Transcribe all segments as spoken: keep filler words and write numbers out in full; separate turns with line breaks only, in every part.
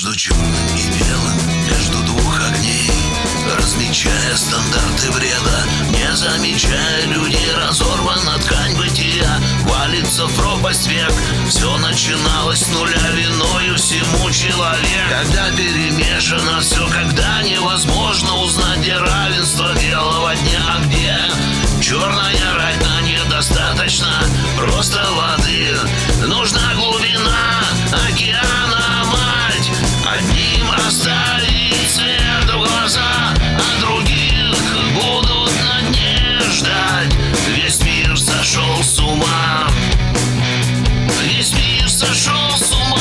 Между черным и белым, между двух огней, размечая стандарты вреда, не замечая людей, разорвана ткань бытия, валится в пропасть век. Все начиналось с нуля, виною всему человек. Когда перемешано все, когда невозможно узнать, где равенство белого дня, а где черная рать, на недостаточно просто воды. Нужна глубина океана, мать. Одним оставить цвет в глаза, а других будут на дне ждать. Весь мир сошел с ума. Весь мир сошел с ума.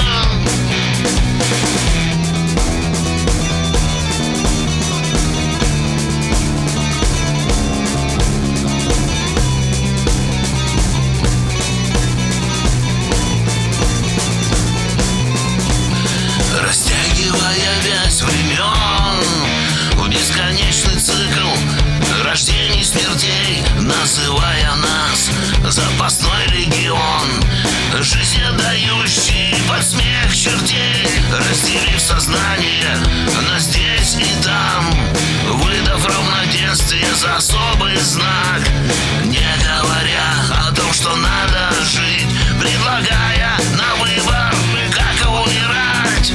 Растягивая вязь времен в бесконечный цикл рождений, смертей, называя нас запасной легион, жизнь отдающий под смех чертей, разделив сознание на здесь и там, выдав равноденствие за особый знак, не говоря о том, что надо жить, предлагая на выбор, как умирать.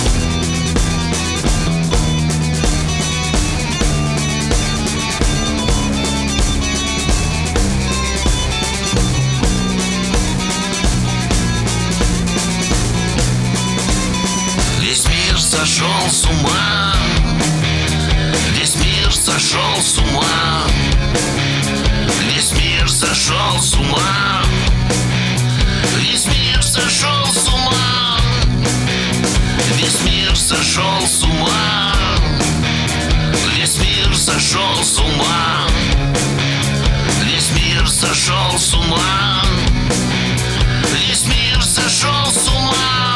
Весь мир сошел с ума. Весь мир сошел с ума. Весь мир сошел с ума. Весь мир сошел с ума. Весь мир сошел с ума. Весь мир сошел с ума. Весь мир сошел с ума. Весь мир сошел с ума.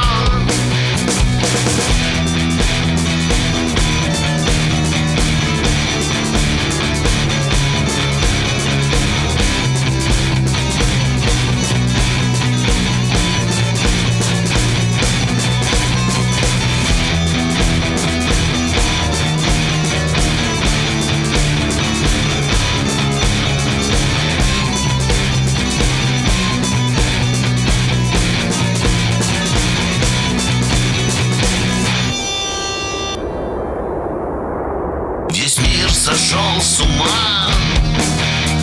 Весь мир сошел с ума.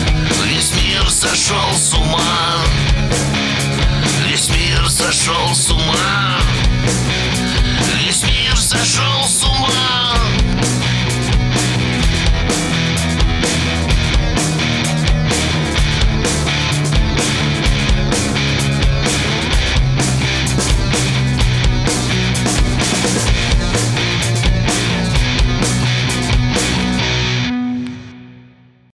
Весь мир сошел с ума. Весь мир сошел с ума.